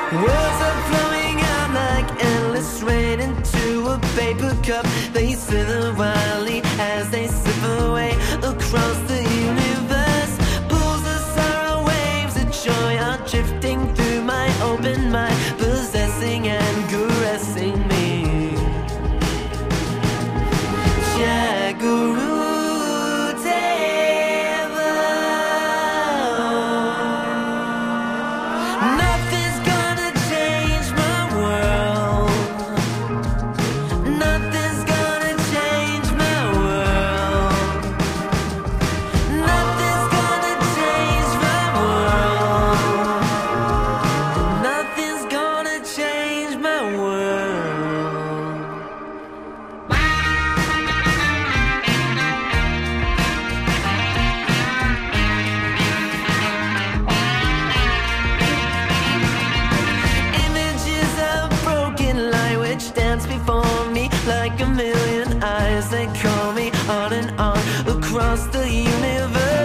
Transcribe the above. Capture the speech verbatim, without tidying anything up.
Words are flowing out like endless rain into a paper cup. They slither wildly as they slip away across the universe. Pulls the sorrow waves of joy are drifting through my open mind, possessing and caressing me. Jaguru. Like a million eyes, they call me on and on across the universe.